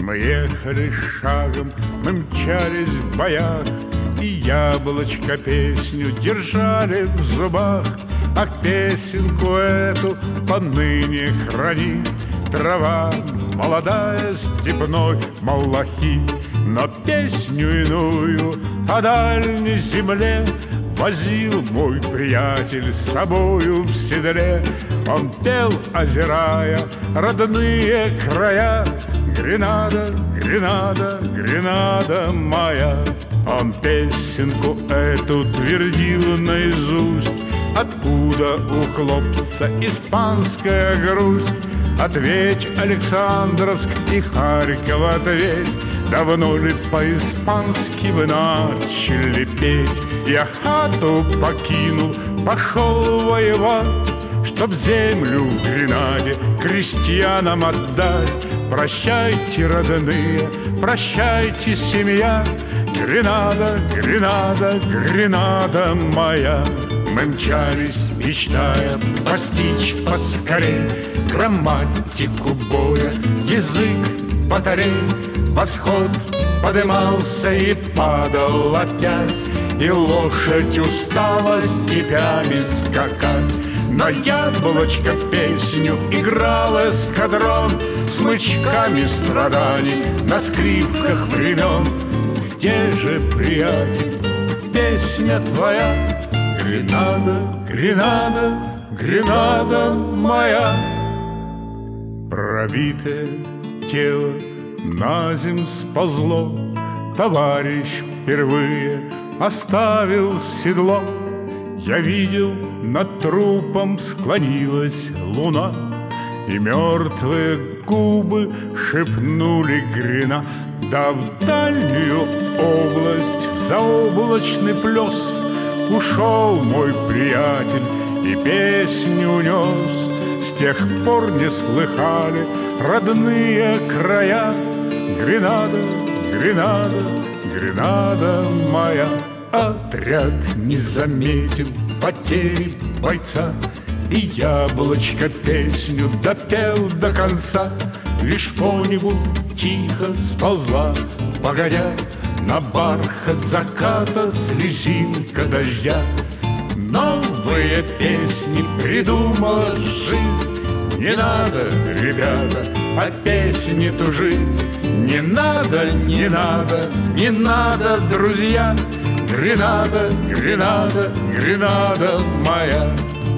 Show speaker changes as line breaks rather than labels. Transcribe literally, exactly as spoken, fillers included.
Мы ехали шагом, мы мчались в боях, и яблочко песню держали в зубах. А песенку эту поныне хранит трава молодая степной малахи. Но песню иную о дальней земле возил мой приятель с собою в седле. Он пел, озирая родные края: Гренада, Гренада, Гренада моя. Он песенку эту твердил наизусть. Откуда у хлопца испанская грусть? Ответь, Александровск и Харьков, ответь, давно ли по-испански вы начали петь? Я хату покинул, пошел воевать, чтоб землю в Гренаде крестьянам отдать. Прощайте, родные, прощайте, семья, Гренада, Гренада, Гренада моя. Мы мчались, мечтая постичь поскорей грамматику боя, язык батарей. Восход подымался и падал опять, и лошадь устала степями скакать. Но яблочко песню играл эскадрон, смычками страданий на скрипках времен. Где же, приятель, песня твоя? Гренада, Гренада, Гренада моя. Пробитое тело наземь сползло, товарищ впервые оставил седло. Я видел, над трупом склонилась луна, и мертвые губы шепнули Грена. Да в дальнюю область, в заоблачный плес ушел мой приятель и песню унес. С тех пор не слыхали родные края: Гренада, Гренада, Гренада моя. Отряд не заметил потери бойца, и яблочко песню допел до конца. Лишь по небу тихо сползла, погодя, на бархат заката слезинка дождя. Новые песни придумала жизнь. Не надо, ребята, о песне тужить. Не надо, не надо, не надо, друзья. Гренада, Гренада, Гренада моя.